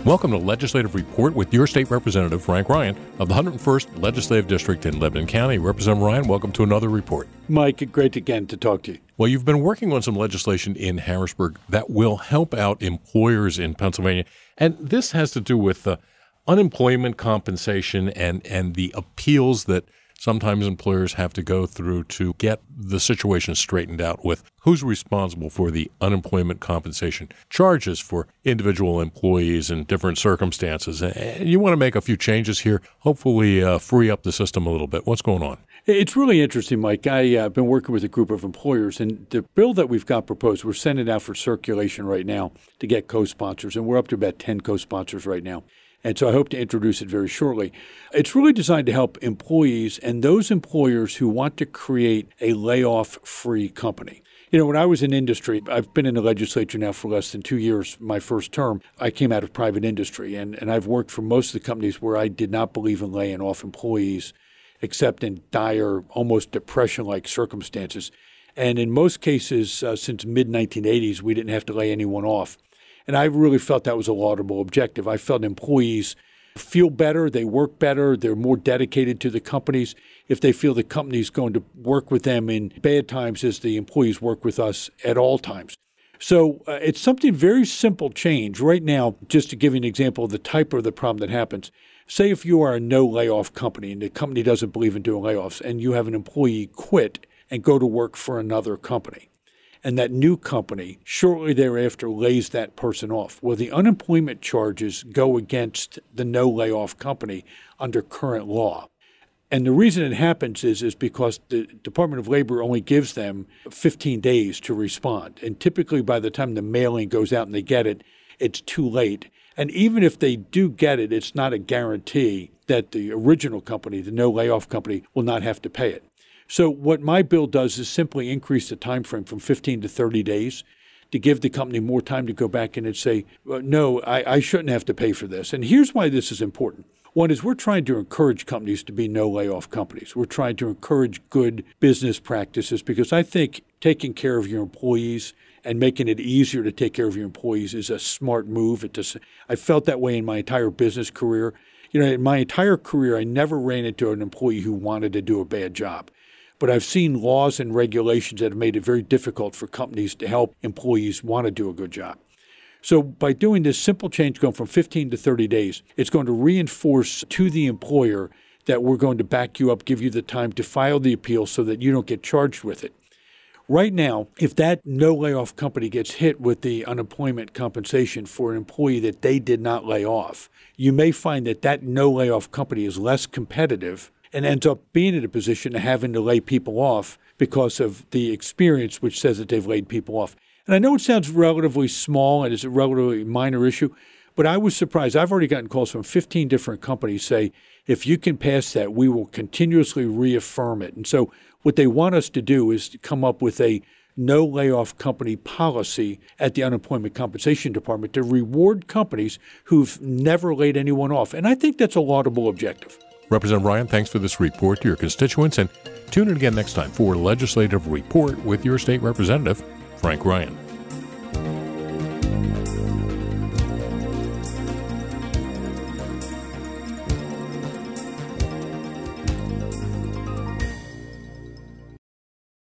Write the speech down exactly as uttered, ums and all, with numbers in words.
Welcome to Legislative Report with your state representative, Frank Ryan, of the one hundred first Legislative District in Lebanon County. Representative Ryan, welcome to another report. Mike, great again to talk to you. Well, you've been working on some legislation in Harrisburg that will help out employers in Pennsylvania, and this has to do with uh, unemployment compensation and, and the appeals that sometimes employers have to go through to get the situation straightened out with who's responsible for the unemployment compensation charges for individual employees in different circumstances. And you want to make a few changes here, hopefully uh, free up the system a little bit. What's going on? It's really interesting, Mike. I've uh, been working with a group of employers, and the bill that we've got proposed, we're sending out for circulation right now to get co-sponsors, and we're up to about ten co-sponsors right now. And so I hope to introduce it very shortly. It's really designed to help employees and those employers who want to create a layoff-free company. You know, when I was in industry, I've been in the legislature now for less than two years, my first term. I came out of private industry, and, and I've worked for most of the companies where I did not believe in laying off employees, except in dire, almost depression-like circumstances. And in most cases, uh, since mid nineteen eighties, we didn't have to lay anyone off. And I really felt that was a laudable objective. I felt employees feel better, they work better, they're more dedicated to the companies if they feel the company's going to work with them in bad times as the employees work with us at all times. So uh, it's something very simple change. Right now, just to give you an example of the type of the problem that happens, say if you are a no layoff company and the company doesn't believe in doing layoffs and you have an employee quit and go to work for another company. And that new company shortly thereafter lays that person off. Well, the unemployment charges go against the no layoff company under current law. And the reason it happens is, is because the Department of Labor only gives them fifteen days to respond. And typically by the time the mailing goes out and they get it, it's too late. And even if they do get it, it's not a guarantee that the original company, the no layoff company, will not have to pay it. So what my bill does is simply increase the time frame from fifteen to thirty days to give the company more time to go back in and say, well, no, I, I shouldn't have to pay for this. And here's why this is important. One is we're trying to encourage companies to be no layoff companies. We're trying to encourage good business practices because I think taking care of your employees and making it easier to take care of your employees is a smart move. It just, I felt that way in my entire business career. You know, in my entire career, I never ran into an employee who wanted to do a bad job. But I've seen laws and regulations that have made it very difficult for companies to help employees want to do a good job. So by doing this simple change going from fifteen to thirty days, it's going to reinforce to the employer that we're going to back you up, give you the time to file the appeal so that you don't get charged with it. Right now, if that no layoff company gets hit with the unemployment compensation for an employee that they did not lay off, you may find that that no layoff company is less competitive and ends up being in a position of having to lay people off because of the experience which says that they've laid people off. And I know it sounds relatively small and it's a relatively minor issue, but I was surprised. I've already gotten calls from fifteen different companies say, if you can pass that, we will continuously reaffirm it. And so what they want us to do is to come up with a no layoff company policy at the Unemployment Compensation Department to reward companies who've never laid anyone off. And I think that's a laudable objective. Representative Ryan, thanks for this report to your constituents, and tune in again next time for Legislative Report with your state representative, Frank Ryan.